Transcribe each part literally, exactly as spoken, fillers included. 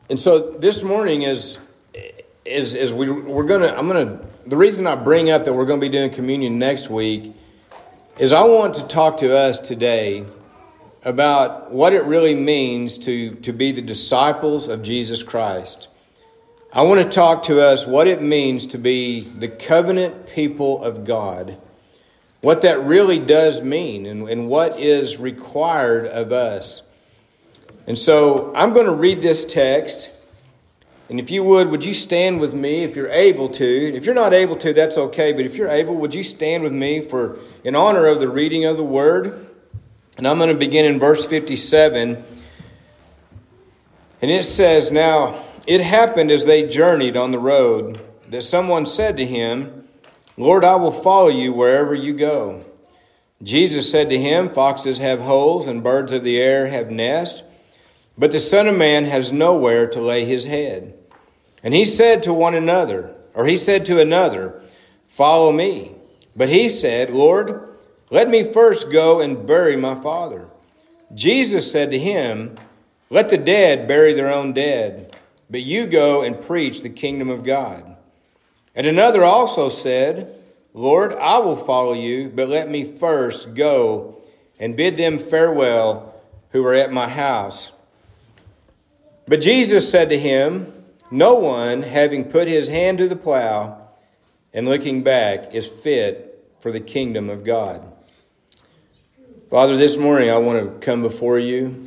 And so this morning is is is we we're gonna I'm gonna the reason I bring up that we're gonna be doing communion next week is I want to talk to us today about what it really means to, to be the disciples of Jesus Christ. I want to talk to us what it means to be the covenant people of God, what that really does mean, and, and what is required of us. And so I'm going to read this text, and if you would, would you stand with me if you're able to? If you're not able to, that's okay, but if you're able, would you stand with me for in honor of the reading of the Word? And I'm going to begin in verse fifty-seven. And it says, "Now it happened as they journeyed on the road that someone said to him, 'Lord, I will follow you wherever you go.' Jesus said to him, 'Foxes have holes and birds of the air have nests, but the Son of Man has nowhere to lay his head.' And he said to one another, or he said to another, 'Follow me.' But he said, 'Lord, let me first go and bury my father.' Jesus said to him, 'Let the dead bury their own dead, but you go and preach the kingdom of God.' And another also said, 'Lord, I will follow you, but let me first go and bid them farewell who are at my house.' But Jesus said to him, 'No one, having put his hand to the plow and looking back, is fit for the kingdom of God.'" Father, this morning I want to come before you.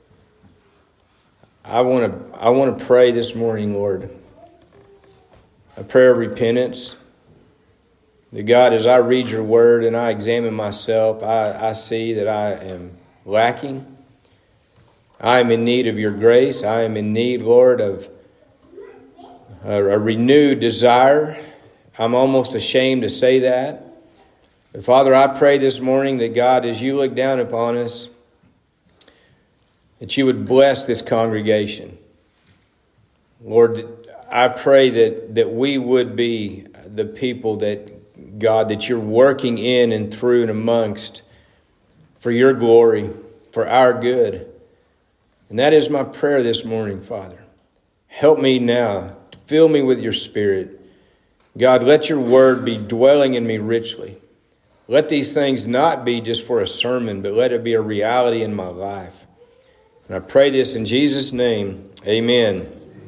I want to I want to pray this morning, Lord, a prayer of repentance. That God, as I read your word and I examine myself, I, I see that I am lacking. I am in need of your grace. I am in need, Lord, of a, a renewed desire. I'm almost ashamed to say that. But Father, I pray this morning that God, as you look down upon us, that you would bless this congregation. Lord, I pray that, that we would be the people that, God, that you're working in and through and amongst for your glory, for our good. And that is my prayer this morning, Father. Help me now. Fill me with your Spirit. God, let your word be dwelling in me richly. Let these things not be just for a sermon, but let it be a reality in my life. And I pray this in Jesus' name. Amen.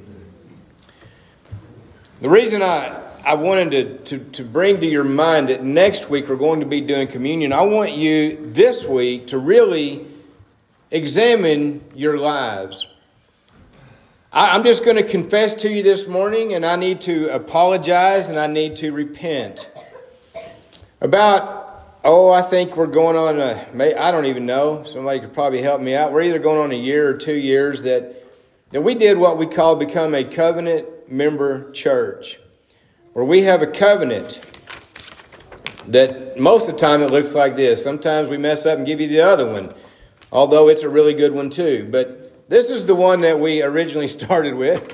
The reason I, I wanted to, to, to bring to your mind that next week we're going to be doing communion, I want you this week to really examine your lives. I, I'm just going to confess to you this morning, and I need to apologize and I need to repent. About Oh, I think we're going on a, I don't even know. Somebody could probably help me out. We're either going on a year or two years that, that we did what we call become a covenant member church. Where we have a covenant that most of the time it looks like this. Sometimes we mess up and give you the other one. Although it's a really good one too. But this is the one that we originally started with.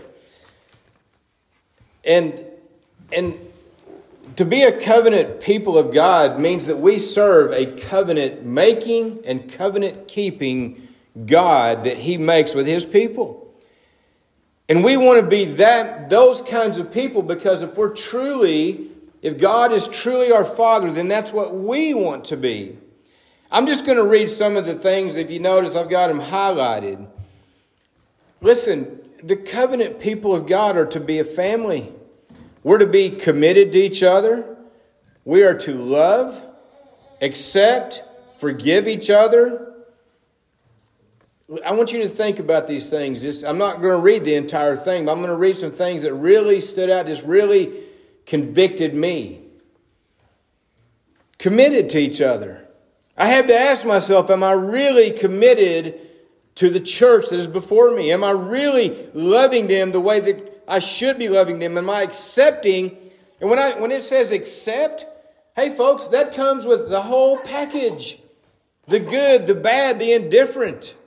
And, and, To be a covenant people of God means that we serve a covenant-making and covenant-keeping God that He makes with His people. And we want to be that those kinds of people because if we're truly, if God is truly our Father, then that's what we want to be. I'm just going to read some of the things. If you notice, I've got them highlighted. Listen, the covenant people of God are to be a family. We're to be committed to each other. We are to love, accept, forgive each other. I want you to think about these things. Just, I'm not going to read the entire thing, but I'm going to read some things that really stood out, just really convicted me. Committed to each other. I had to ask myself, am I really committed to the church that is before me? Am I really loving them the way that I should be loving them? Am I accepting? And when I when it says accept, hey folks, that comes with the whole package. The good, the bad, the indifferent.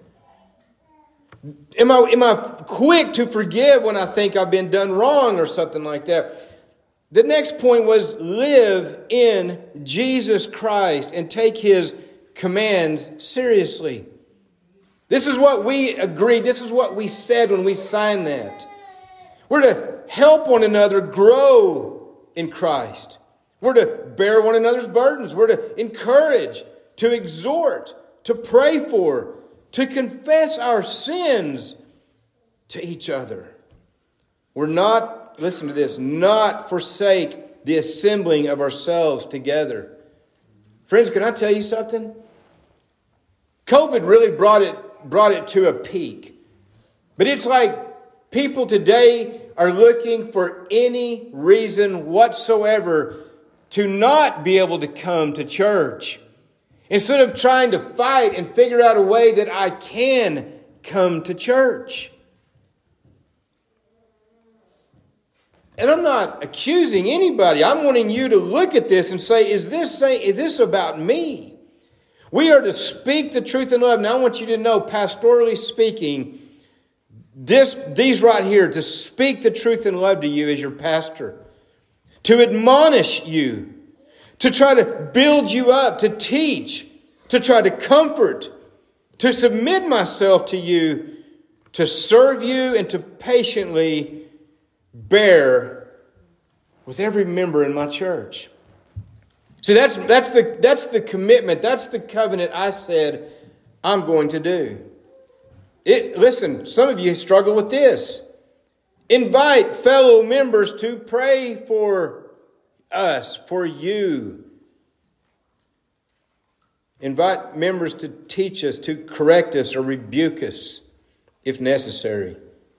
Am I, am I quick to forgive when I think I've been done wrong or something like that? The next point was live in Jesus Christ and take His commands seriously. This is what we agreed. This is what we said when we signed that. We're to help one another grow in Christ. We're to bear one another's burdens. We're to encourage, to exhort, to pray for, to confess our sins to each other. We're not, listen to this, not forsake the assembling of ourselves together. Friends, can I tell you something? COVID really brought it, brought it to a peak. But it's like people today are looking for any reason whatsoever to not be able to come to church. Instead of trying to fight and figure out a way that I can come to church. And I'm not accusing anybody. I'm wanting you to look at this and say, is this say, is this about me? We are to speak the truth in love. Now I want you to know, pastorally speaking, this, these right here, to speak the truth in love to you as your pastor, to admonish you, to try to build you up, to teach, to try to comfort, to submit myself to you, to serve you, and to patiently bear with every member in my church. See, that's, that's, the, that's the commitment, that's the covenant I said I'm going to do. It, listen, some of you struggle with this. Invite fellow members to pray for us, for you. Invite members to teach us, to correct us or rebuke us if necessary.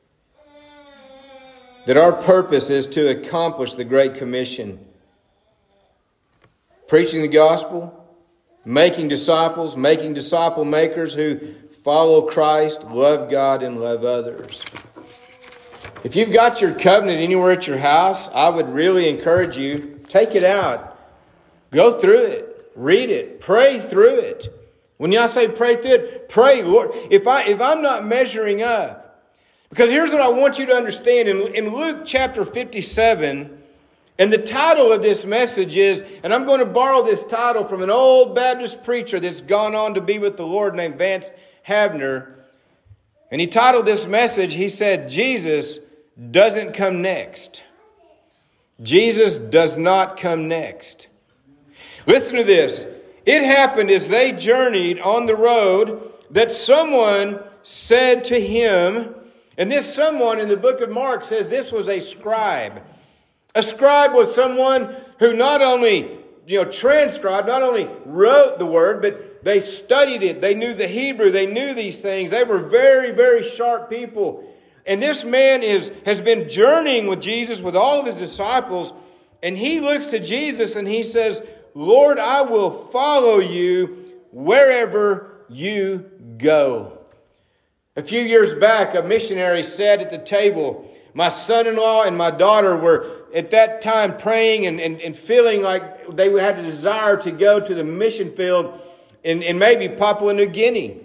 That our purpose is to accomplish the Great Commission. Preaching the gospel, making disciples, making disciple makers who follow Christ, love God, and love others. If you've got your covenant anywhere at your house, I would really encourage you, take it out. Go through it. Read it. Pray through it. When I say pray through it, pray, Lord. If, I, if I'm not measuring up, because here's what I want you to understand. In, in Luke chapter fifty-seven, and the title of this message is, and I'm going to borrow this title from an old Baptist preacher that's gone on to be with the Lord named Vance Havner. And he titled this message, he said, Jesus doesn't come next. Jesus does not come next. Listen to this. It happened as they journeyed on the road that someone said to him, and this someone in the book of Mark says this was a scribe. A scribe was someone who not only, you know, transcribed, not only wrote the word, but they studied it. They knew the Hebrew. They knew these things. They were very, very sharp people. And this man is has been journeying with Jesus, with all of his disciples. And he looks to Jesus and he says, Lord, I will follow you wherever you go. A few years back, a missionary sat at the table. My son-in-law and my daughter were at that time praying and, and, and feeling like they had a desire to go to the mission field in, in maybe Papua New Guinea.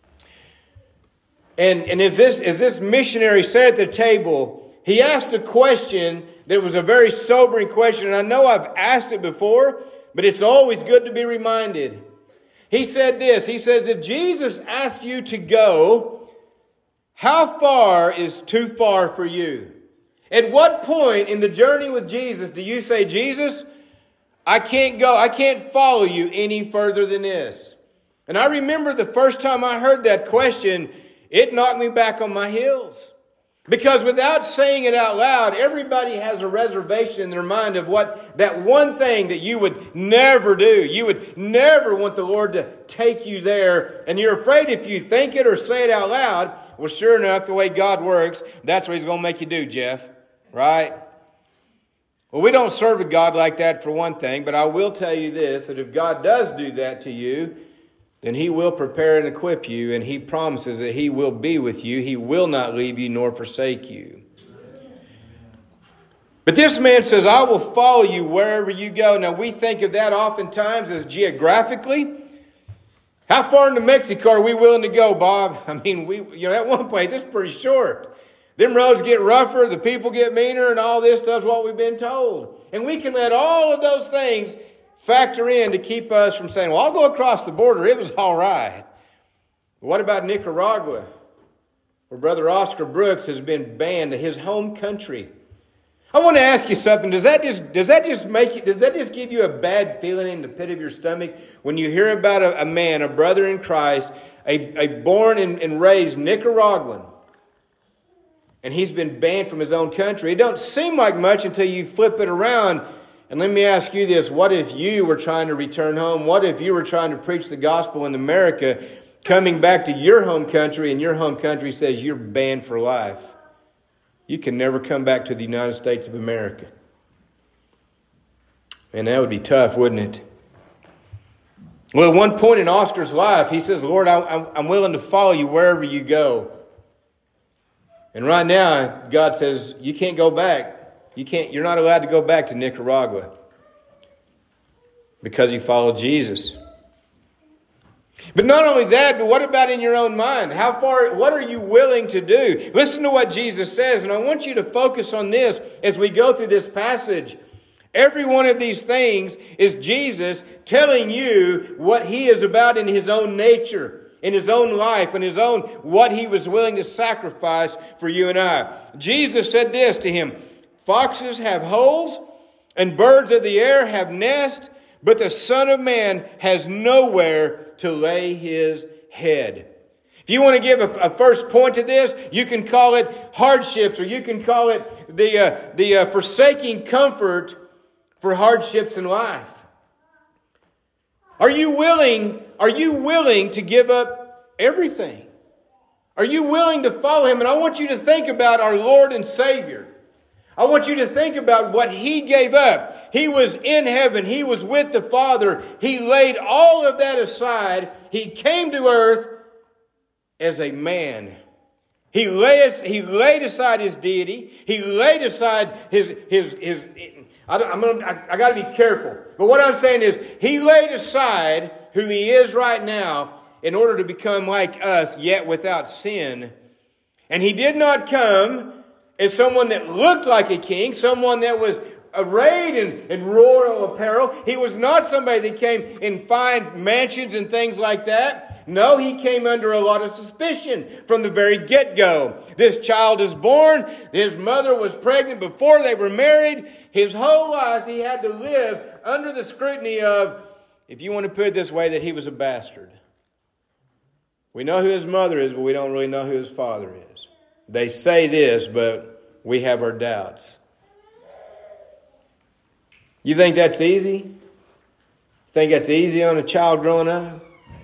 And, and as this, as this missionary sat at the table, he asked a question that was a very sobering question. And I know I've asked it before, but it's always good to be reminded. He said this, he says, if Jesus asked you to go, how far is too far for you? At what point in the journey with Jesus do you say, Jesus, I can't go, I can't follow you any further than this? And I remember the first time I heard that question, it knocked me back on my heels. Because without saying it out loud, everybody has a reservation in their mind of what that one thing that you would never do. You would never want the Lord to take you there. And you're afraid if you think it or say it out loud, well, sure enough, the way God works, that's what He's going to make you do, Jeff. Right? Well, we don't serve a God like that for one thing, but I will tell you this, that if God does do that to you, then He will prepare and equip you, and He promises that He will be with you. He will not leave you nor forsake you. But this man says, I will follow you wherever you go. Now, we think of that oftentimes as geographically. How far into Mexico are we willing to go, Bob? I mean, we you know, that one place, it's pretty short. Them roads get rougher, the people get meaner, and all this stuff's what we've been told. And we can let all of those things factor in to keep us from saying, well, I'll go across the border. It was all right. What about Nicaragua, where Brother Oscar Brooks has been banned to his home country? I want to ask you something. Does that just does that just make you, does that just give you a bad feeling in the pit of your stomach when you hear about a, a man, a brother in Christ, a, a born and, and raised Nicaraguan, and he's been banned from his own country? It don't seem like much until you flip it around. And let me ask you this: what if you were trying to return home? What if you were trying to preach the gospel in America, coming back to your home country, and your home country says you're banned for life? You can never come back to the United States of America. And that would be tough, wouldn't it? Well, at one point in Oscar's life, he says, Lord, I, I'm willing to follow you wherever you go. And right now, God says, you can't go back. You can't, you're not allowed to go back to Nicaragua because you followed Jesus. But not only that, but what about in your own mind? How far, what are you willing to do? Listen to what Jesus says, and I want you to focus on this as we go through this passage. Every one of these things is Jesus telling you what He is about in His own nature, in His own life, in His own, what He was willing to sacrifice for you and I. Jesus said this to him: foxes have holes, and birds of the air have nests, but the Son of Man has nowhere to lay His head. If you want to give a, a first point to this, you can call it hardships, or you can call it the, uh, the uh, forsaking comfort for hardships in life. Are you willing, are you willing to give up everything? Are you willing to follow Him? And I want you to think about our Lord and Savior. I want you to think about what He gave up. He was in heaven. He was with the Father. He laid all of that aside. He came to earth as a man. He laid, he laid aside His deity. He laid aside His... his, his I, I'm gonna, I, I got to be careful. But what I'm saying is, He laid aside who He is right now in order to become like us, yet without sin. And He did not come as someone that looked like a king, someone that was arrayed in, in royal apparel. He was not somebody that came in fine mansions and things like that. No, He came under a lot of suspicion from the very get-go. This child is born. His mother was pregnant before they were married. His whole life He had to live under the scrutiny of, if you want to put it this way, that he was a bastard. We know who his mother is, but we don't really know who his father is. They say this, but we have our doubts. You think that's easy? Think that's easy on a child growing up?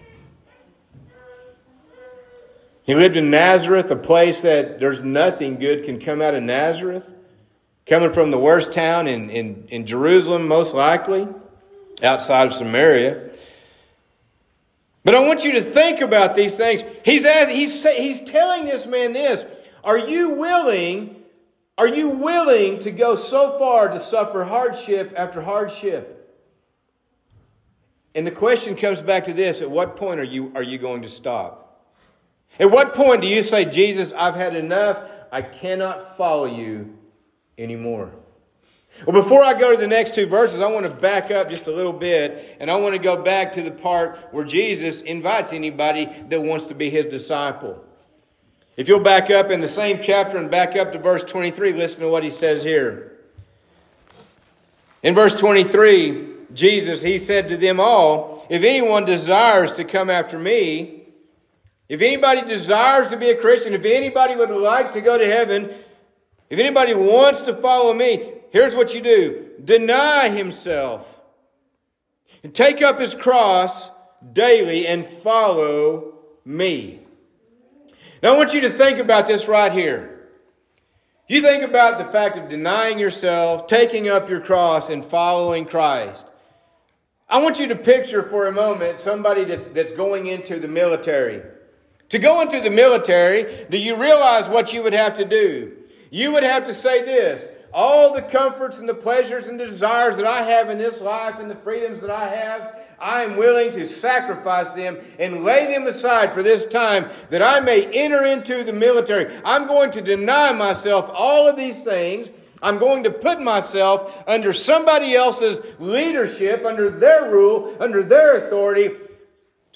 He lived in Nazareth, a place that there's nothing good can come out of Nazareth. Coming from the worst town in, in, in Jerusalem, most likely, outside of Samaria. But I want you to think about these things. He's, asked, he's, he's telling this man this. Are you willing, are you willing to go so far to suffer hardship after hardship? And the question comes back to this: at what point are you, are you going to stop? At what point do you say, Jesus, I've had enough. I cannot follow you anymore? Well, before I go to the next two verses, I want to back up just a little bit, and I want to go back to the part where Jesus invites anybody that wants to be His disciple. If you'll back up in the same chapter and back up to verse twenty-three, listen to what He says here. In verse twenty-three, Jesus, He said to them all, if anyone desires to come after me, if anybody desires to be a Christian, if anybody would like to go to heaven, if anybody wants to follow me, here's what you do. Deny himself and take up his cross daily and follow me. Now I want you to think about this right here. You think about the fact of denying yourself, taking up your cross, and following Christ. I want you to picture for a moment somebody that's, that's going into the military. To go into the military, do you realize what you would have to do? You would have to say this: all the comforts and the pleasures and the desires that I have in this life and the freedoms that I have, I am willing to sacrifice them and lay them aside for this time that I may enter into the military. I'm going to deny myself all of these things. I'm going to put myself under somebody else's leadership, under their rule, under their authority,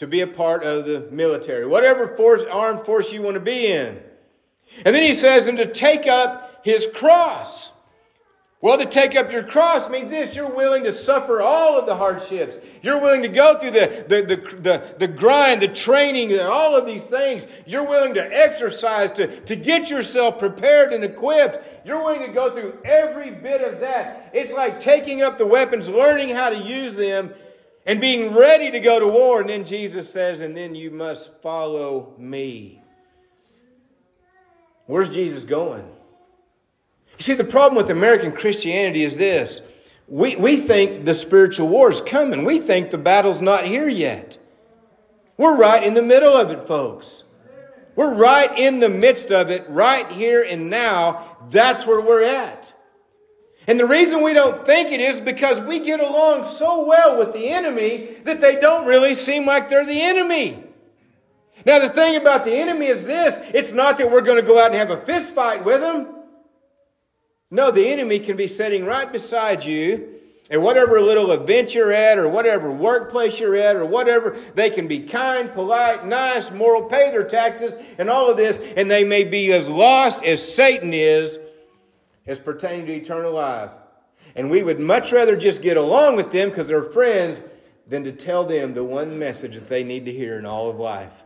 to be a part of the military, whatever force, armed force you want to be in. And then he says, and to take up his cross. Well, to take up your cross means this: you're willing to suffer all of the hardships. You're willing to go through the, the, the, the, the grind, the training, all of these things. You're willing to exercise, to, to get yourself prepared and equipped. You're willing to go through every bit of that. It's like taking up the weapons, learning how to use them, and being ready to go to war. And then Jesus says, and then you must follow me. Where's Jesus going? You see, the problem with American Christianity is this. We, we think the spiritual war is coming. We think the battle's not here yet. We're right in the middle of it, folks. We're right in the midst of it, right here and now. That's where we're at. And the reason we don't think it is because we get along so well with the enemy that they don't really seem like they're the enemy. Now, the thing about the enemy is this. It's not that we're going to go out and have a fist fight with them. No, the enemy can be sitting right beside you at whatever little event you're at or whatever workplace you're at or whatever. They can be kind, polite, nice, moral, pay their taxes and all of this. And they may be as lost as Satan is as pertaining to eternal life. And we would much rather just get along with them because they're friends than to tell them the one message that they need to hear in all of life.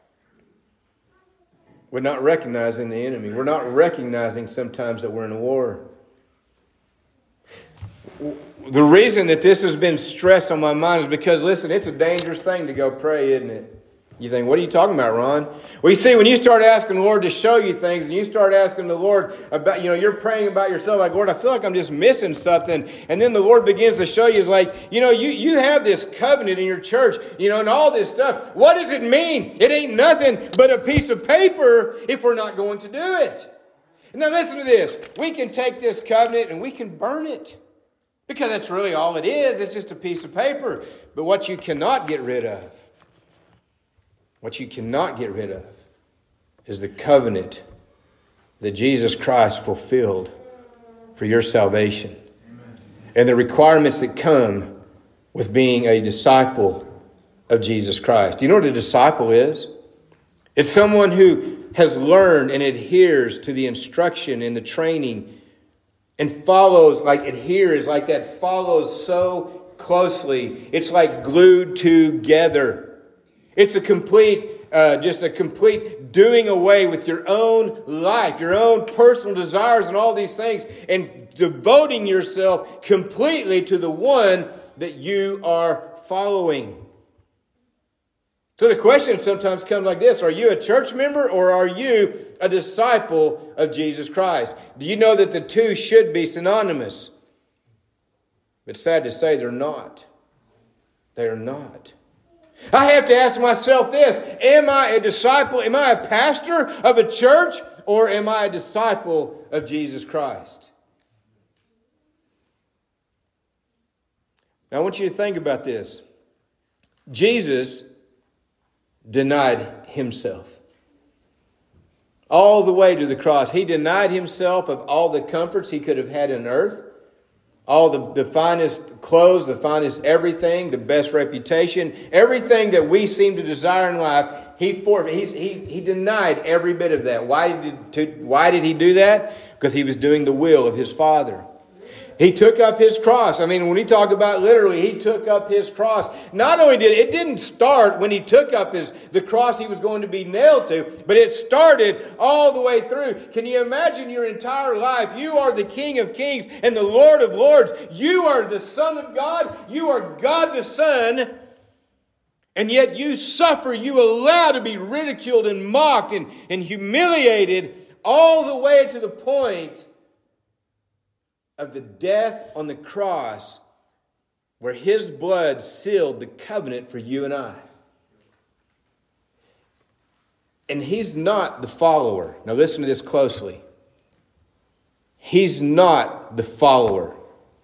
We're not recognizing the enemy. We're not recognizing sometimes that we're in a war. The reason that this has been stressed on my mind is because, listen, it's a dangerous thing to go pray, isn't it? You think, what are you talking about, Ron? Well, you see, when you start asking the Lord to show you things and you start asking the Lord about, you know, you're praying about yourself like, Lord, I feel like I'm just missing something. And then the Lord begins to show you, it's like, you know, you, you have this covenant in your church, you know, and all this stuff. What does it mean? It ain't nothing but a piece of paper if we're not going to do it. Now, listen to this. We can take this covenant and we can burn it because that's really all it is. It's just a piece of paper. But what you cannot get rid of, What you cannot get rid of is the covenant that Jesus Christ fulfilled for your salvation. Amen. And the requirements that come with being a disciple of Jesus Christ. Do you know what a disciple is? It's someone who has learned and adheres to the instruction and the training and follows, like adheres, like that follows so closely. It's like glued together. It's a complete, uh, just a complete doing away with your own life, your own personal desires and all these things, and devoting yourself completely to the one that you are following. So the question sometimes comes like this: are you a church member or are you a disciple of Jesus Christ? Do you know that the two should be synonymous? But sad to say, they're not. They are not. I have to ask myself this: am I a disciple? Am I a pastor of a church? Or am I a disciple of Jesus Christ? Now I want you to think about this. Jesus denied himself. All the way to the cross. He denied himself of all the comforts he could have had on earth. All the, the finest clothes, the finest everything, the best reputation, everything that we seem to desire in life, he for, he's, he he denied every bit of that. Why did, to, why did he do that? Because he was doing the will of his Father. He took up his cross. I mean, when we talk about literally, he took up his cross. Not only did it, it didn't start when he took up his the cross he was going to be nailed to, but it started all the way through. Can you imagine your entire life? You are the King of Kings and the Lord of Lords. You are the Son of God. You are God the Son. And yet you suffer. You allow to be ridiculed and mocked and, and humiliated all the way to the point of the death on the cross where his blood sealed the covenant for you and I. And he's not the follower. Now listen to this closely. He's not the follower.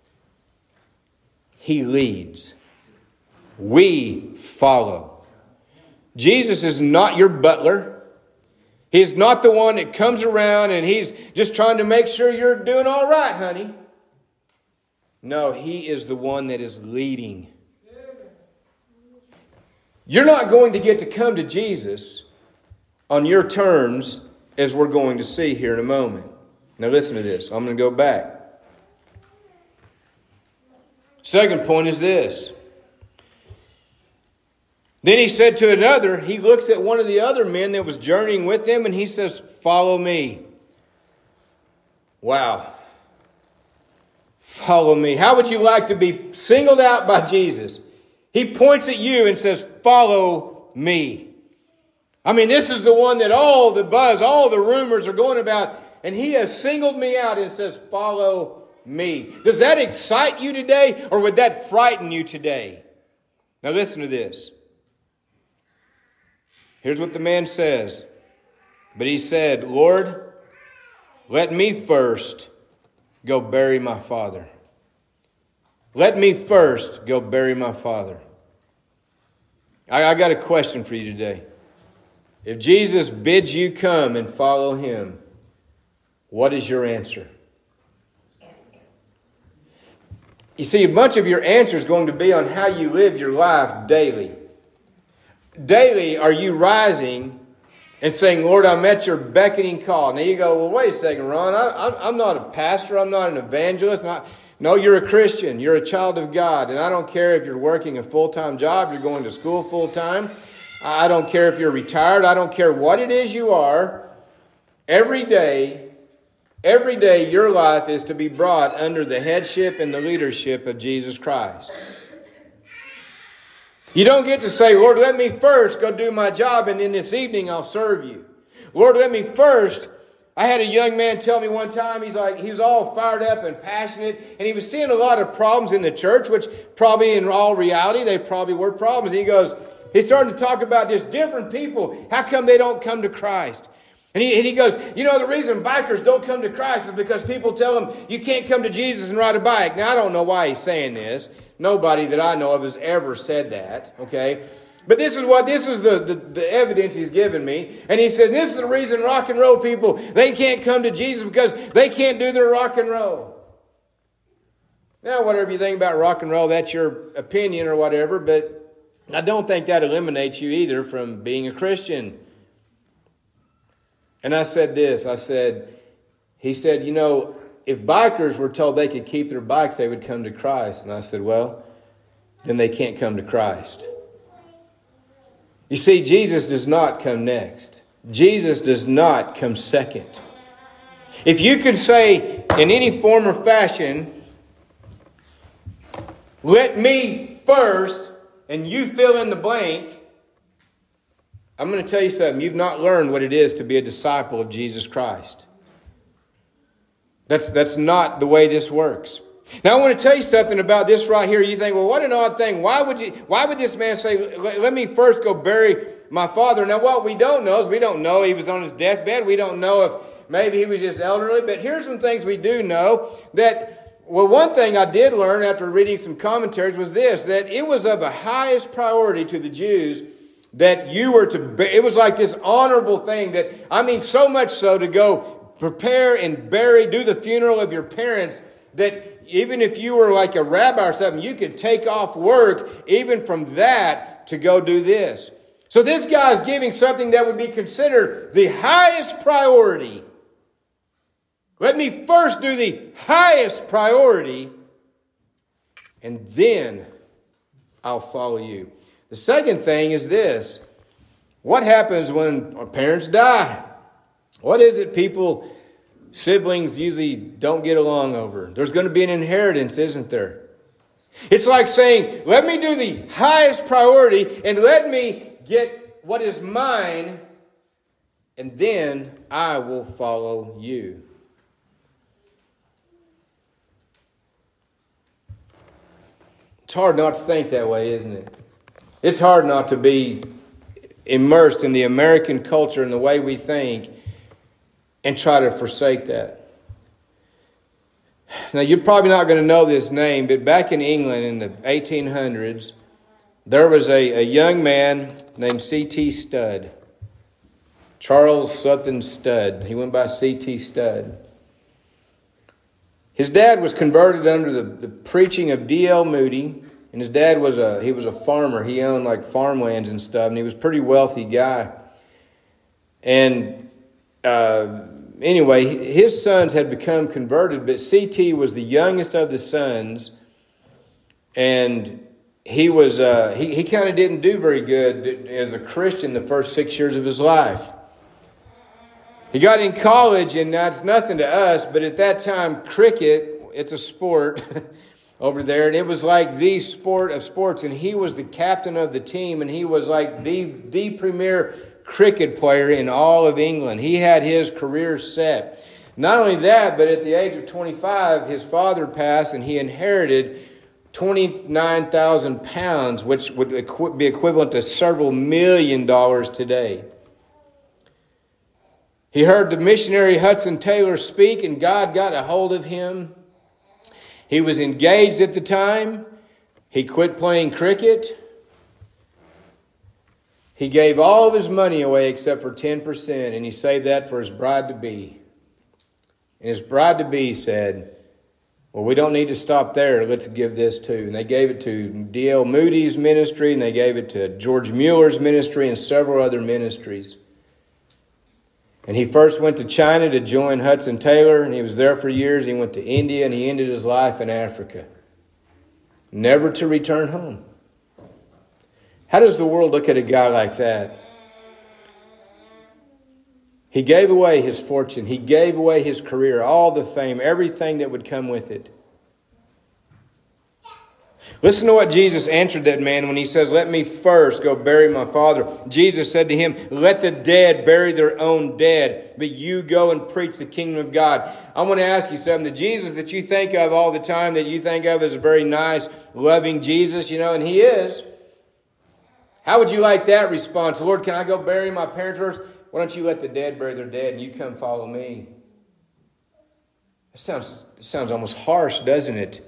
He leads. We follow. Jesus is not your butler. He's not the one that comes around and he's just trying to make sure you're doing all right, honey. No, he is the one that is leading. You're not going to get to come to Jesus on your terms, as we're going to see here in a moment. Now listen to this. I'm going to go back. Second point is this. Then he said to another, he looks at one of the other men that was journeying with him, and he says, follow me. Wow. Follow me. How would you like to be singled out by Jesus? He points at you and says, follow me. I mean, this is the one that all the buzz, all the rumors are going about, and he has singled me out and says, follow me. Does that excite you today, or would that frighten you today? Now listen to this. Here's what the man says. But he said, Lord, let me first go bury my father. Let me first go bury my father. I, I got a question for you today. If Jesus bids you come and follow him, what is your answer? You see, much of your answer is going to be on how you live your life daily. Daily, are you rising and saying, Lord, I'm at your beckoning call? Now you go, well, wait a second, Ron. I, I'm not a pastor. I'm not an evangelist. Not, no, you're a Christian. You're a child of God. And I don't care if you're working a full-time job. You're going to school full-time. I don't care if you're retired. I don't care what it is you are. Every day, every day your life is to be brought under the headship and the leadership of Jesus Christ. You don't get to say, Lord, let me first go do my job, and then this evening I'll serve you. Lord, let me first. I had a young man tell me one time, he's like, he was all fired up and passionate, and he was seeing a lot of problems in the church, which probably in all reality, they probably were problems. And he goes, he's starting to talk about just different people. How come they don't come to Christ? And he, and he goes, you know, the reason bikers don't come to Christ is because people tell them you can't come to Jesus and ride a bike. Now, I don't know why he's saying this. Nobody that I know of has ever said that, okay? But this is what, this is the, the, the evidence he's given me. And he said, this is the reason rock and roll people, they can't come to Jesus because they can't do their rock and roll. Now, whatever you think about rock and roll, that's your opinion or whatever, but I don't think that eliminates you either from being a Christian. And I said this, I said, he said, you know, if bikers were told they could keep their bikes, they would come to Christ. And I said, well, then they can't come to Christ. You see, Jesus does not come next. Jesus does not come second. If you could say in any form or fashion, let me first, and you fill in the blank, I'm going to tell you something. You've not learned what it is to be a disciple of Jesus Christ. That's, that's not the way this works. Now, I want to tell you something about this right here. You think, well, what an odd thing. Why would you? Why would this man say, let me first go bury my father? Now, what we don't know is we don't know he was on his deathbed. We don't know if maybe he was just elderly. But here's some things we do know. That, well, one thing I did learn after reading some commentaries was this, that it was of the highest priority to the Jews that you were to, it was like this honorable thing that, I mean, so much so to go prepare and bury, do the funeral of your parents, that even if you were like a rabbi or something, you could take off work even from that to go do this. So this guy's giving something that would be considered the highest priority. Let me first do the highest priority, and then I'll follow you. The second thing is this. What happens when our parents die? What is it people, siblings usually don't get along over? There's going to be an inheritance, isn't there? It's like saying, let me do the highest priority and let me get what is mine, and then I will follow you. It's hard not to think that way, isn't it? It's hard not to be immersed in the American culture and the way we think and try to forsake that. Now, you're probably not going to know this name, but back in England in the eighteen hundreds, there was a, a young man named C T Studd. Charles Sutton Studd. He went by C T Studd. His dad was converted under the, the preaching of D L Moody, And his dad was a he was a farmer. He owned like farmlands and stuff, and he was a pretty wealthy guy. And uh, anyway, his sons had become converted, but C T was the youngest of the sons, and he was uh, he he kind of didn't do very good as a Christian the first six years of his life. He got in college, and that's nothing to us, but at that time, cricket, it's a sport over there, and it was like the sport of sports, and he was the captain of the team, and he was like the, the premier cricket player in all of England. He had his career set. Not only that, but at the age of twenty-five, his father passed, and he inherited twenty-nine thousand pounds, which would be equivalent to several million dollars today. He heard the missionary Hudson Taylor speak, and God got a hold of him. He was engaged at the time. He quit playing cricket. He gave all of his money away except for ten percent, and he saved that for his bride-to-be. And his bride-to-be said, well, we don't need to stop there. Let's give this too. And they gave it to D L Moody's ministry, and they gave it to George Mueller's ministry and several other ministries. And he first went to China to join Hudson Taylor, and he was there for years. He went to India, and he ended his life in Africa, never to return home. How does the world look at a guy like that? He gave away his fortune. He gave away his career, all the fame, everything that would come with it. Listen to what Jesus answered that man when he says, let me first go bury my father. Jesus said to him, let the dead bury their own dead, but you go and preach the kingdom of God. I want to ask you something. The Jesus that you think of all the time, that you think of as a very nice, loving Jesus, you know, and he is. How would you like that response? Lord, can I go bury my parents first? Why don't you let the dead bury their dead and you come follow me? It sounds, it sounds almost harsh, doesn't it?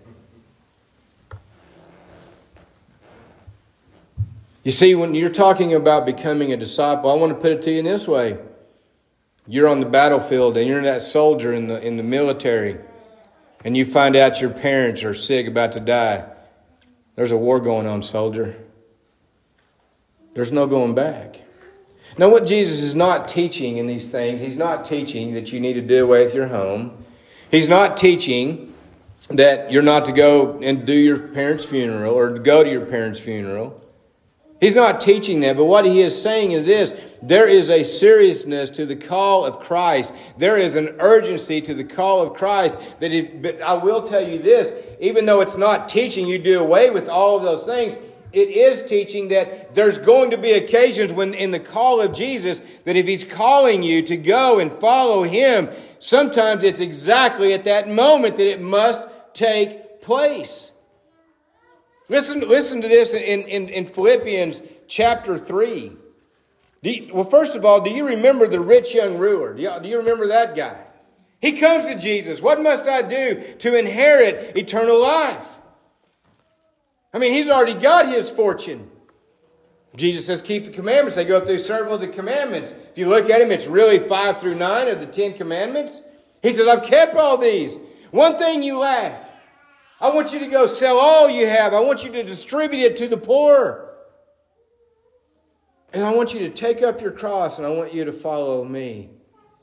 You see, when you're talking about becoming a disciple, I want to put it to you in this way. You're on the battlefield and you're that soldier in the in the military, and you find out your parents are sick, about to die. There's a war going on, soldier. There's no going back. Now, what Jesus is not teaching in these things, he's not teaching that you need to do away with your home. He's not teaching that you're not to go and do your parents' funeral or to go to your parents' funeral. He's not teaching that, but what he is saying is this: there is a seriousness to the call of Christ. There is an urgency to the call of Christ. That it, but I will tell you this, even though it's not teaching you do away with all of those things, it is teaching that there's going to be occasions when in the call of Jesus, that if he's calling you to go and follow him, sometimes it's exactly at that moment that it must take place. Listen, listen to this in, in, in Philippians chapter three. Do you, well, first of all, do you remember the rich young ruler? Do you, do you remember that guy? He comes to Jesus. What must I do to inherit eternal life? I mean, he's already got his fortune. Jesus says, keep the commandments. They go through several of the commandments. If you look at him, it's really five through nine of the Ten Commandments. He says, I've kept all these. One thing you lack. I want you to go sell all you have. I want you to distribute it to the poor. And I want you to take up your cross, and I want you to follow me.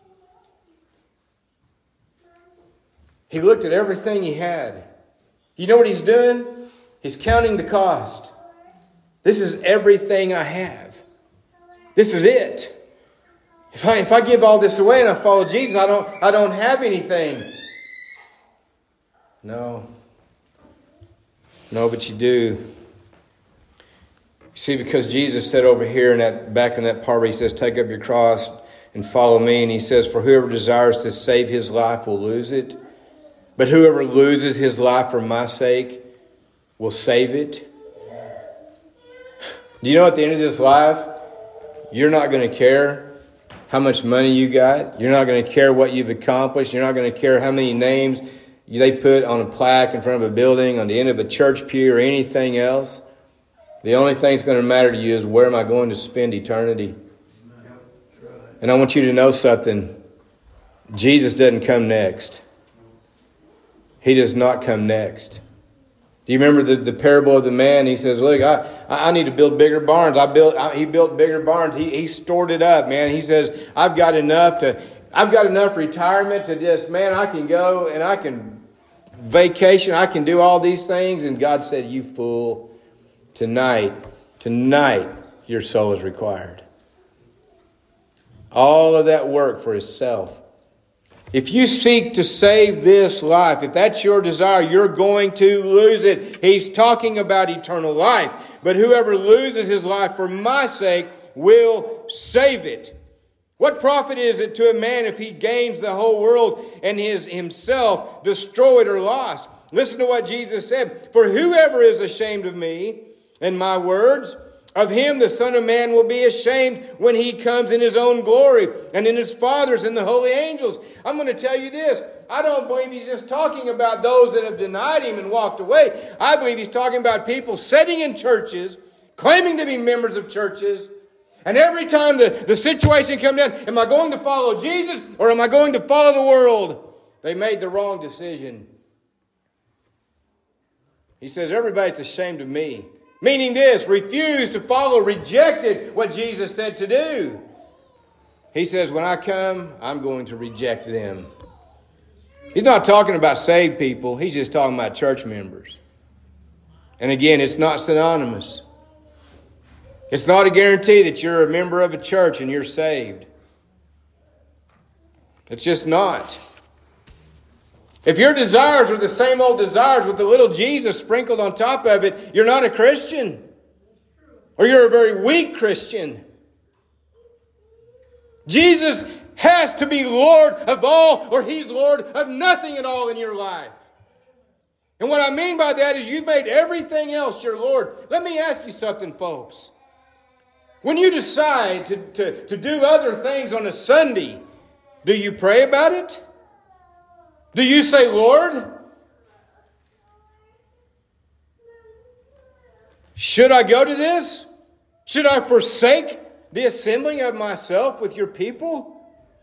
He looked at everything he had. You know what he's doing? He's counting the cost. This is everything I have. This is it. If I, if I give all this away and I follow Jesus, I don't, I don't have anything. No. No, but you do. You see, because Jesus said over here in that back in that part where he says, take up your cross and follow me. And he says, for whoever desires to save his life will lose it. But whoever loses his life for my sake will save it. Do you know at the end of this life, you're not going to care how much money you got. You're not going to care what you've accomplished. You're not going to care how many names they put on a plaque in front of a building, on the end of a church pew, or anything else. The only thing that's going to matter to you is, where am I going to spend eternity? And I want you to know something. Jesus doesn't come next. He does not come next. Do you remember the, the parable of the man? He says, look, I, I need to build bigger barns. I built. I, he built bigger barns. He, he stored it up, man. He says, I've got enough to, I've got enough retirement to just, man, I can go and I can vacation. I can do all these things. And God said, you fool, tonight, tonight, your soul is required. All of that work for Himself. If you seek to save this life, if that's your desire, you're going to lose it. He's talking about eternal life. But whoever loses his life for my sake will save it. What profit is it to a man if he gains the whole world and his himself destroyed or lost? Listen to what Jesus said. For whoever is ashamed of me and my words, of him the Son of Man will be ashamed when he comes in his own glory and in his Father's and the holy angels. I'm going to tell you this. I don't believe he's just talking about those that have denied him and walked away. I believe he's talking about people sitting in churches, claiming to be members of churches. And every time the, the situation comes down, am I going to follow Jesus or am I going to follow the world? They made the wrong decision. He says, everybody's ashamed of me. Meaning this, refused to follow, rejected what Jesus said to do. He says, when I come, I'm going to reject them. He's not talking about saved people. He's just talking about church members. And again, it's not synonymous. It's not a guarantee that you're a member of a church and you're saved. It's just not. If your desires are the same old desires with a little Jesus sprinkled on top of it, you're not a Christian. Or you're a very weak Christian. Jesus has to be Lord of all, or He's Lord of nothing at all in your life. And what I mean by that is you've made everything else your Lord. Let me ask you something, folks. When you decide to, to, to do other things on a Sunday, do you pray about it? Do you say, Lord, should I go to this? Should I forsake the assembling of myself with your people?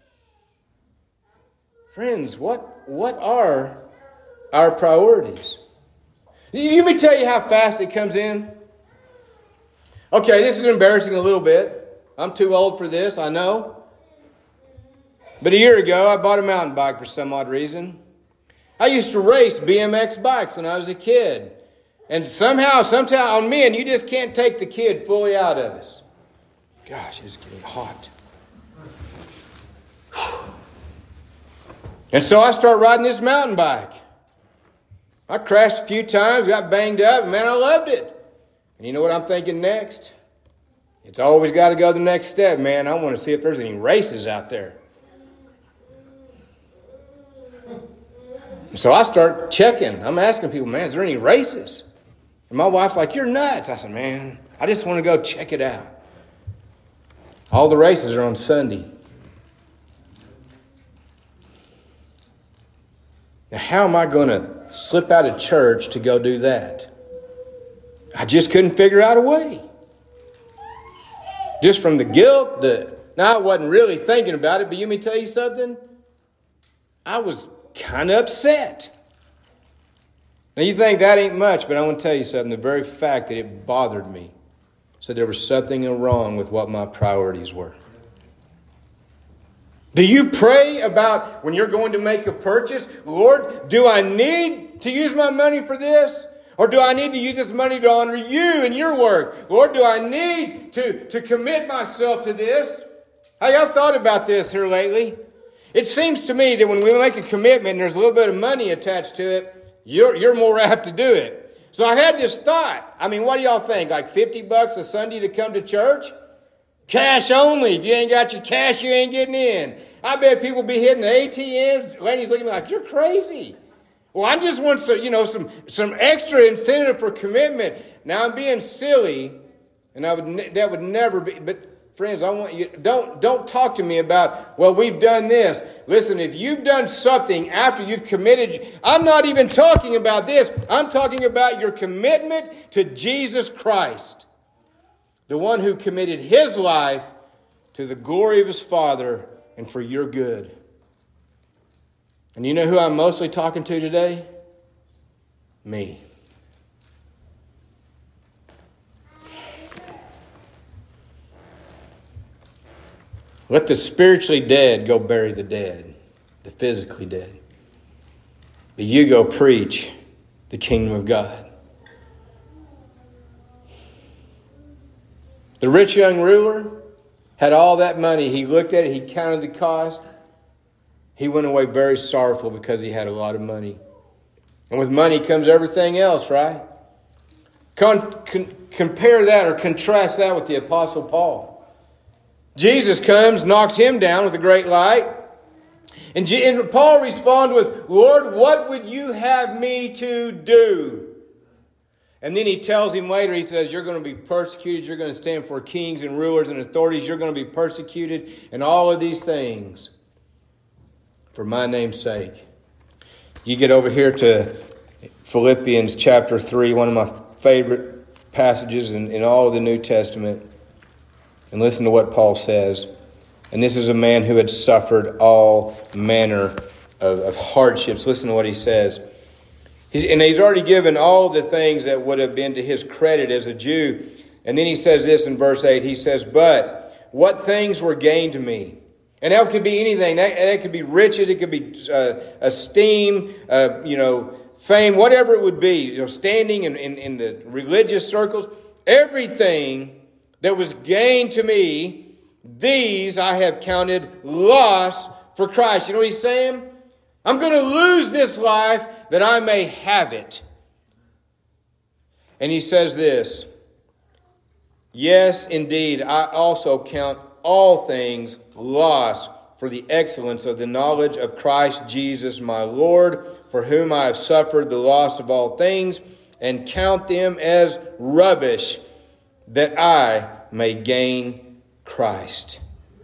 Friends, what, what are our priorities? Let me tell you how fast it comes in. Okay, this is embarrassing a little bit. I'm too old for this, I know. But a year ago, I bought a mountain bike for some odd reason. I used to race B M X bikes when I was a kid. And somehow, sometime on men, you just can't take the kid fully out of us. Gosh, it's getting hot. And so I start riding this mountain bike. I crashed a few times, got banged up, and man, I loved it. And you know what I'm thinking next? It's always got to go the next step, man. I want to see if there's any races out there. So I start checking. I'm asking people, man, is there any races? And my wife's like, you're nuts. I said, man, I just want to go check it out. All the races are on Sunday. Now, how am I going to slip out of church to go do that? I just couldn't figure out a way. Just from the guilt, the now I wasn't really thinking about it, but you may tell you something? I was kind of upset. Now you think that ain't much, but I want to tell you something. The very fact that it bothered me said there was something wrong with what my priorities were. Do you pray about when you're going to make a purchase? Lord, do I need to use my money for this? Or do I need to use this money to honor you and your work? Lord, do I need to, to commit myself to this? Hey, I've thought about this here lately. It seems to me that when we make a commitment and there's a little bit of money attached to it, you're, you're more apt to do it. So I had this thought. I mean, what do y'all think? Like fifty bucks a Sunday to come to church? Cash only. If you ain't got your cash, you ain't getting in. I bet people be hitting the A T Ms. Ladies looking like, you're crazy. Well, I just want some, you know, some, some extra incentive for commitment. Now I'm being silly, and I would ne- that would never be. But friends, I want you don't don't talk to me about, well, we've done this. Listen, if you've done something after you've committed, I'm not even talking about this. I'm talking about your commitment to Jesus Christ, the one who committed His life to the glory of His Father and for your good. And you know who I'm mostly talking to today? Me. Let the spiritually dead go bury the dead, the physically dead. But you go preach the kingdom of God. The rich young ruler had all that money. He looked at it. He counted the cost. He went away very sorrowful because he had a lot of money. And with money comes everything else, right? Con- con- compare that or contrast that with the Apostle Paul. Jesus comes, knocks him down with a great light. And, G- and Paul responds with, Lord, what would you have me to do? And then he tells him later, he says, you're going to be persecuted. You're going to stand for kings and rulers and authorities. You're going to be persecuted and all of these things for my name's sake. You get over here to Philippians chapter three, one of my favorite passages in, in all of the New Testament. And listen to what Paul says. And this is a man who had suffered all manner of, of hardships. Listen to what he says. He's, and he's already given all the things that would have been to his credit as a Jew. And then he says this in verse eight. He says, but what things were gained to me? And that could be anything. That, that could be riches. It could be uh, esteem, uh, you know, fame, whatever it would be. You know, standing in, in, in the religious circles. Everything that was gained to me, these I have counted loss for Christ. You know what he's saying? I'm going to lose this life that I may have it. And he says this, yes, indeed, I also count all things loss for the excellence of the knowledge of Christ Jesus my Lord, for whom I have suffered the loss of all things, and count them as rubbish, that I may gain Christ.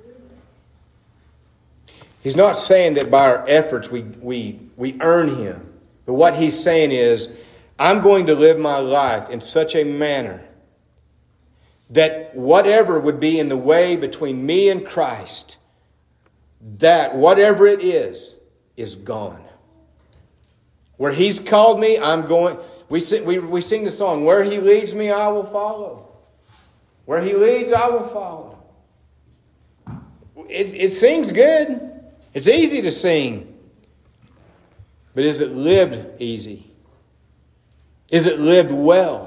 He's not saying that by our efforts we, we, we earn Him. But what he's saying is, I'm going to live my life in such a manner that whatever would be in the way between me and Christ, that whatever it is, is gone. Where He's called me, I'm going. We sing, we, we sing the song, where He leads me, I will follow. Where He leads, I will follow. It, it sings good. It's easy to sing. But is it lived easy? Is it lived well?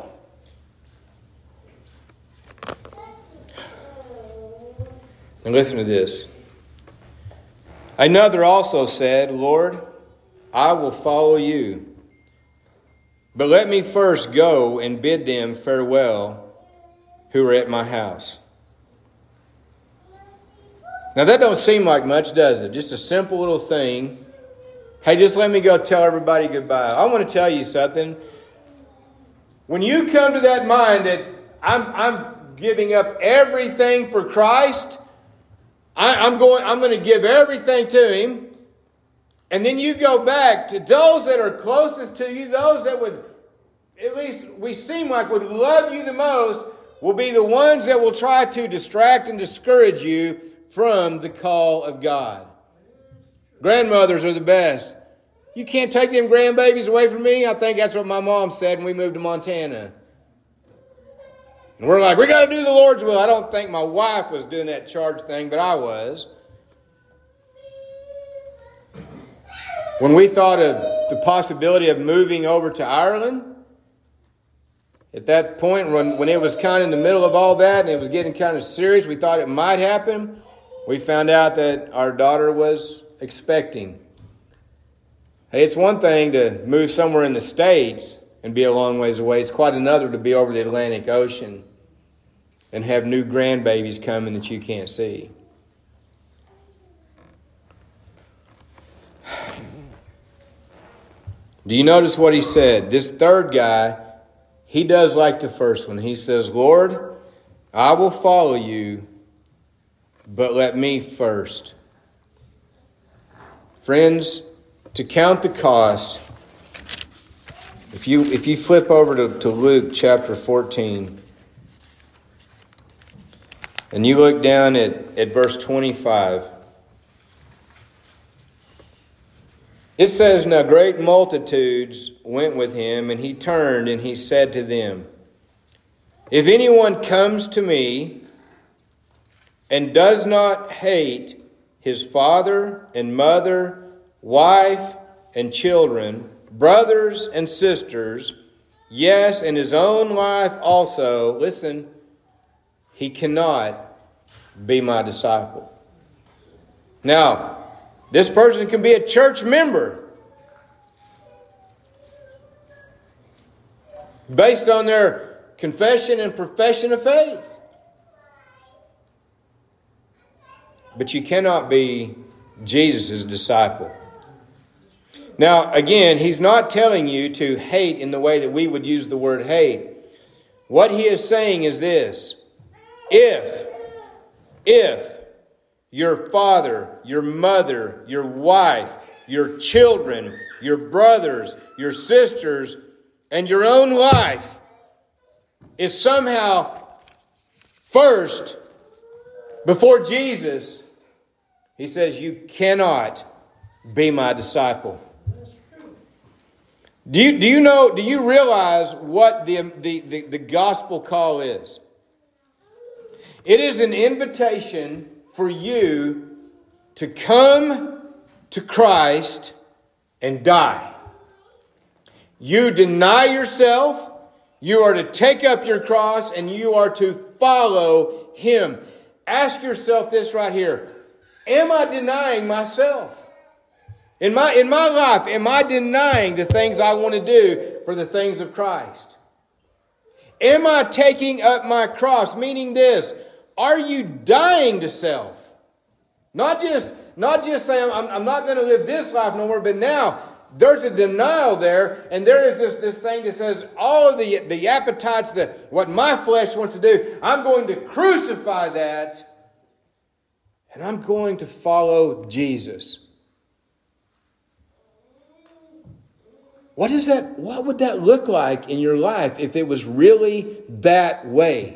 And listen to this. Another also said, Lord, I will follow you. But let me first go and bid them farewell who are at my house. Now that don't seem like much, does it? Just a simple little thing. Hey, just let me go tell everybody goodbye. I want to tell you something. When you come to that mind that I'm, I'm giving up everything for Christ, I, I'm going, I'm going to give everything to Him. And then you go back to those that are closest to you, those that would, at least we seem like would love you the most, will be the ones that will try to distract and discourage you from the call of God. Grandmothers are the best. You can't take them grandbabies away from me. I think that's what my mom said when we moved to Montana. And we're like, we got to do the Lord's will. I don't think my wife was doing that charge thing, but I was. When we thought of the possibility of moving over to Ireland, at that point when, when it was kind of in the middle of all that and it was getting kind of serious, we thought it might happen. We found out that our daughter was expecting. Hey, it's one thing to move somewhere in the States and be a long ways away. It's quite another to be over the Atlantic Ocean and have new grandbabies coming that you can't see. Do you notice what he said? This third guy, he does like the first one. He says, Lord, I will follow you, but let me first. Friends, to count the cost, if you if you flip over to, to Luke chapter fourteen, and you look down at, at verse twenty-five, it says, now great multitudes went with him, and he turned and he said to them, if anyone comes to me and does not hate his father and mother, wife and children, brothers and sisters, yes, and his own life also, listen, he cannot be my disciple. Now, this person can be a church member based on their confession and profession of faith. But you cannot be Jesus' disciple. Now, again, he's not telling you to hate in the way that we would use the word hate. What he is saying is this. If, if your father, your mother, your wife, your children, your brothers, your sisters, and your own life is somehow first before Jesus, he says, you cannot be my disciple. Do you, do you know, do you realize what the, the, the, the gospel call is? It is an invitation for you to come to Christ and die. You deny yourself, you are to take up your cross, and you are to follow Him. Ask yourself this right here. Am I denying myself? In my, in my life, am I denying the things I want to do for the things of Christ? Am I taking up my cross? Meaning this, are you dying to self? Not just, not just saying, I'm, I'm not going to live this life no more, but now there's a denial there, and there is this, this thing that says all of the, the appetites, the, what my flesh wants to do, I'm going to crucify that, and I'm going to follow Jesus. What is that? What would that look like in your life if it was really that way?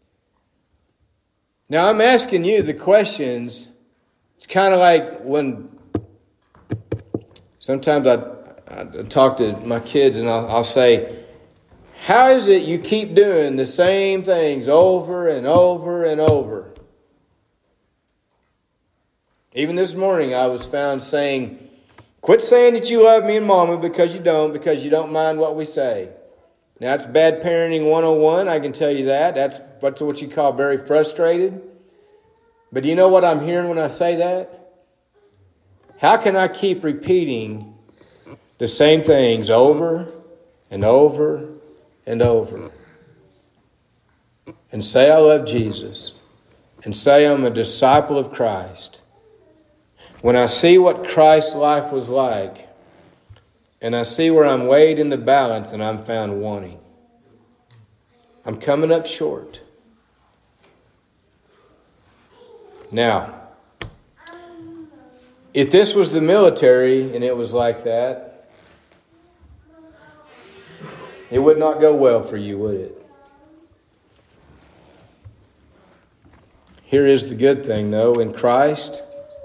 Now, I'm asking you the questions. It's kind of like when sometimes I, I talk to my kids and I'll, I'll say, how is it you keep doing the same things over and over and over? Even this morning I was found saying, quit saying that you love me and Mama because you don't, because you don't mind what we say. Now, it's bad parenting one oh one, I can tell you that. That's, that's what you call very frustrated. But do you know what I'm hearing when I say that? How can I keep repeating the same things over and over and over? And say I love Jesus. And say I'm a disciple of Christ. When I see what Christ's life was like, and I see where I'm weighed in the balance and I'm found wanting, I'm coming up short. Now, if this was the military and it was like that, it would not go well for you, would it? Here is the good thing, though. In Christ,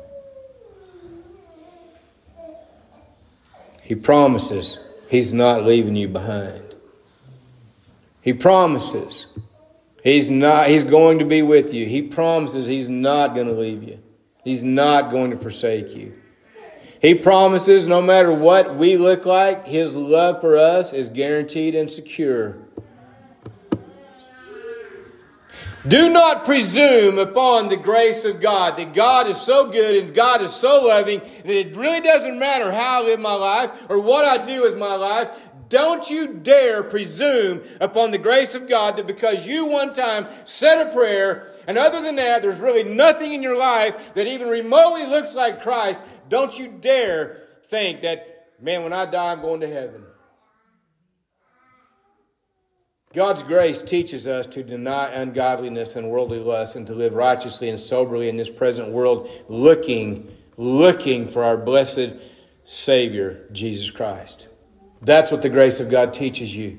He promises He's not leaving you behind. He promises He's not, He's going to be with you. He promises He's not going to leave you. He's not going to forsake you. He promises no matter what we look like, His love for us is guaranteed and secure. Do not presume upon the grace of God, that God is so good and God is so loving that it really doesn't matter how I live my life or what I do with my life. Don't you dare presume upon the grace of God that because you one time said a prayer, and other than that, there's really nothing in your life that even remotely looks like Christ. Don't you dare think that, man, when I die, I'm going to heaven. God's grace teaches us to deny ungodliness and worldly lust and to live righteously and soberly in this present world, looking, looking for our blessed Savior, Jesus Christ. That's what the grace of God teaches you.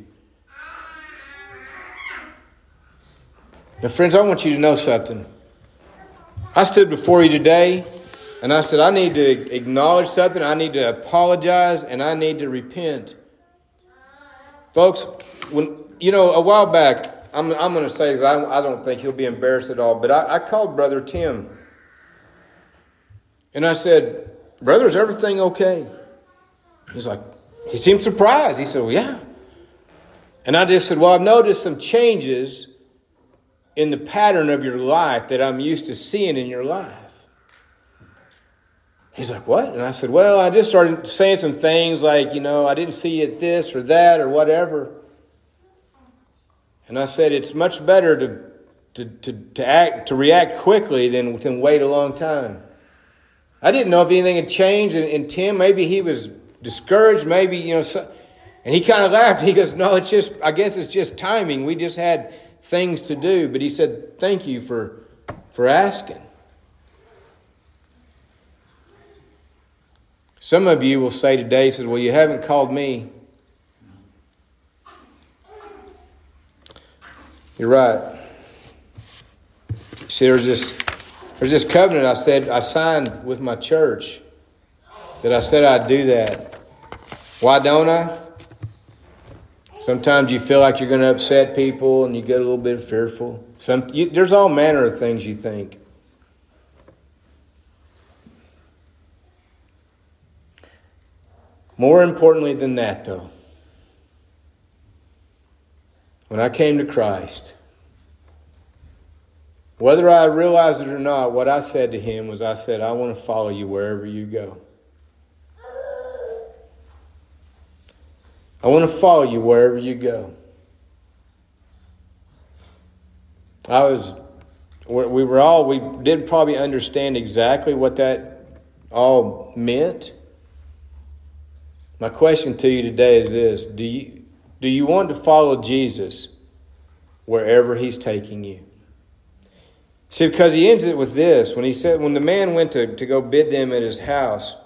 Now, friends, I want you to know something. I stood before you today and I said, I need to acknowledge something. I need to apologize and I need to repent. Folks, when... You know, a while back, I'm, I'm going to say this, I don't, I don't think he'll be embarrassed at all, but I, I called Brother Tim. And I said, brother, is everything okay? He's like, he seemed surprised. He said, well, yeah. And I just said, well, I've noticed some changes in the pattern of your life that I'm used to seeing in your life. He's like, what? And I said, well, I just started saying some things like, you know, I didn't see it this or that or whatever. And I said, it's much better to to to, to act to react quickly than, than wait a long time. I didn't know if anything had changed in, in Tim. Maybe he was discouraged. Maybe, you know, so, and he kind of laughed. He goes, no, it's just, I guess it's just timing. We just had things to do. But he said, thank you for, for asking. Some of you will say today, says, well, you haven't called me. You're right. See, there's this, there's this covenant I said I signed with my church that I said I'd do that. Why don't I? Sometimes you feel like you're going to upset people and you get a little bit fearful. Some, you, there's all manner of things you think. More importantly than that, though, when I came to Christ, whether I realized it or not, what I said to him was, I said, I want to follow you wherever you go. I want to follow you wherever you go. I was, we were all, we didn't probably understand exactly what that all meant. My question to you today is this. Do you, do you want to follow Jesus wherever he's taking you? See, because he ends it with this. When he said, when the man went to, to go bid them at his house,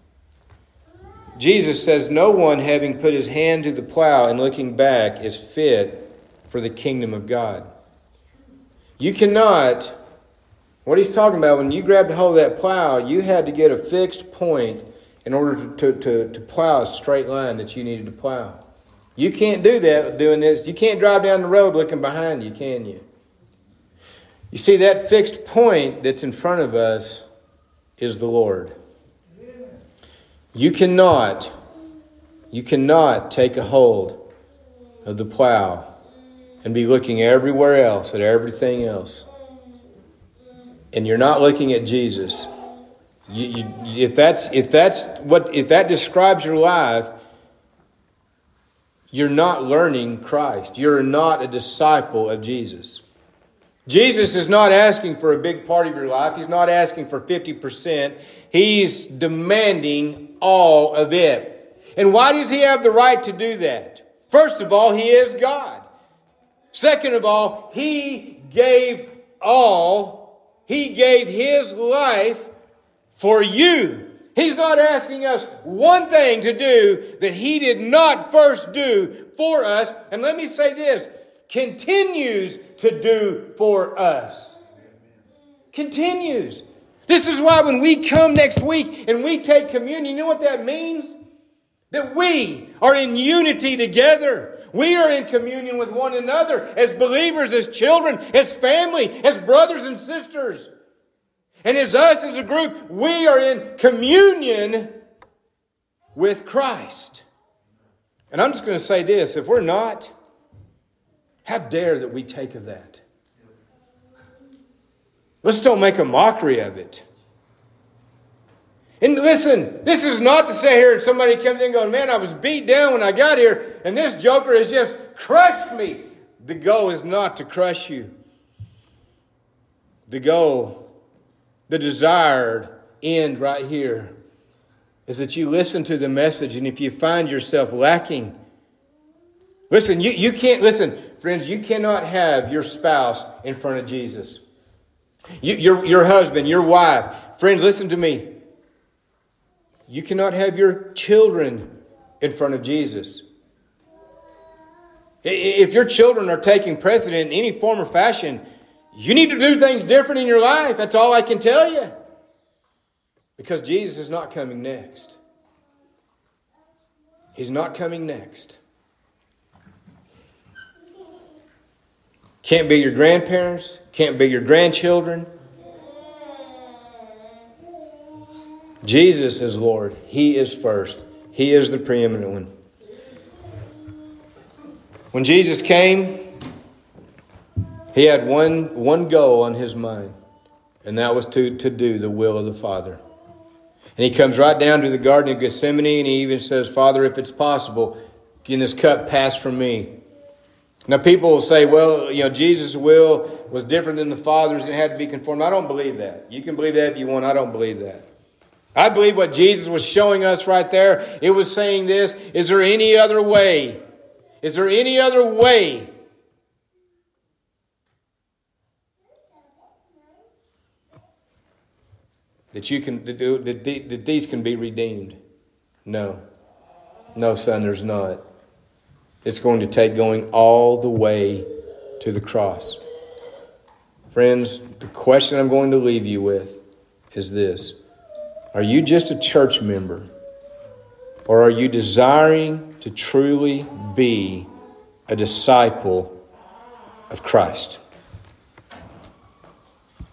Jesus says, no one having put his hand to the plow and looking back is fit for the kingdom of God. You cannot, what he's talking about, when you grabbed hold of that plow, you had to get a fixed point in order to, to, to, to plow a straight line that you needed to plow. You can't do that doing this. You can't drive down the road looking behind you, can you? You see, that fixed point that's in front of us is the Lord. You cannot, you cannot take a hold of the plow and be looking everywhere else, at everything else. And you're not looking at Jesus. You, you, if that's if that's what if that describes your life, you're not learning Christ. You're not a disciple of Jesus. Jesus is not asking for a big part of your life. He's not asking for fifty percent. He's demanding all of it. And why does he have the right to do that? First of all, he is God. Second of all, he gave all. He gave his life for you. He's not asking us one thing to do that he did not first do for us. And let me say this, continues to do for us. Continues. This is why when we come next week and we take communion, you know what that means? That we are in unity together. We are in communion with one another as believers, as children, as family, as brothers and sisters. And as us as a group, we are in communion with Christ. And I'm just going to say this, if we're not, how dare that we take of that? Let's don't make a mockery of it. And listen, this is not to say here and somebody comes in going, man, I was beat down when I got here and this joker has just crushed me. The goal is not to crush you. The goal, the desired end right here is that you listen to the message, and if you find yourself lacking, listen, you, you can't, listen, friends, you cannot have your spouse in front of Jesus. You, your, your husband, your wife. Friends, listen to me. You cannot have your children in front of Jesus. If your children are taking precedent in any form or fashion, you need to do things different in your life. That's all I can tell you. Because Jesus is not coming next. He's not coming next. Can't be your grandparents. Can't be your grandchildren. Jesus is Lord. He is first. He is the preeminent one. When Jesus came, He had one, one goal on His mind, and that was to, to do the will of the Father. And He comes right down to the Garden of Gethsemane, and He even says, Father, if it's possible, can this cup pass from me? Now people will say, well, you know, Jesus' will was different than the Father's and it had to be conformed. I don't believe that. You can believe that if you want. I don't believe that. I believe what Jesus was showing us right there, it was saying this, is there any other way? Is there any other way? That you can that, that, that these can be redeemed? No. No, son, there's not. It's going to take going all the way to the cross. Friends, the question I'm going to leave you with is this. Are you just a church member? Or are you desiring to truly be a disciple of Christ?